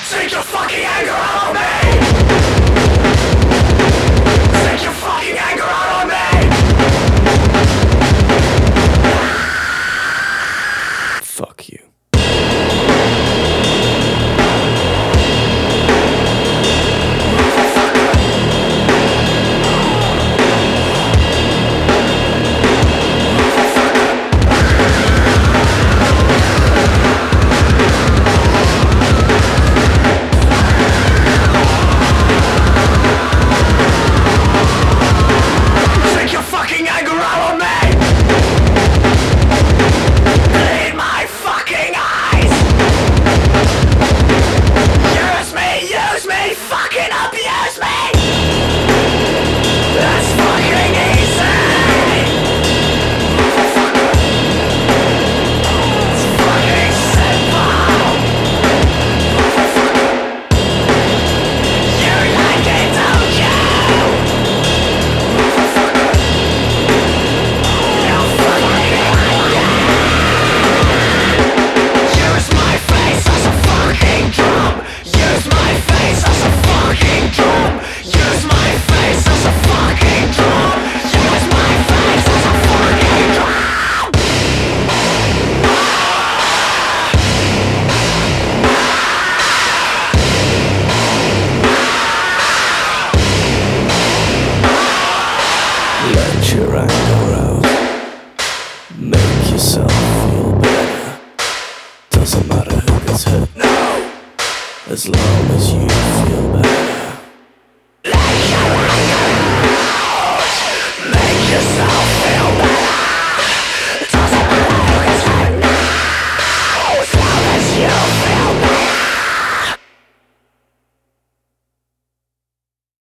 Take your fucking anger out on me! Take your fucking anger out on me! Fuck you. Take your fucking anger out on me! Bleed my fucking eyes! Use me, fucking abuse me! That's fucking easy! It's fucking simple! You like it, don't you? You fucking like it! Use my face as a fucking drum! Use my face as a fucking drum! Use my face as a fucking drum! Use my face as a fucking drum! Let your anger out. Make yourself feel better. Doesn't matter who gets hurt. No! As long as you feel better. Make yourself feel better! Doesn't matter who gets hurt now! As long as you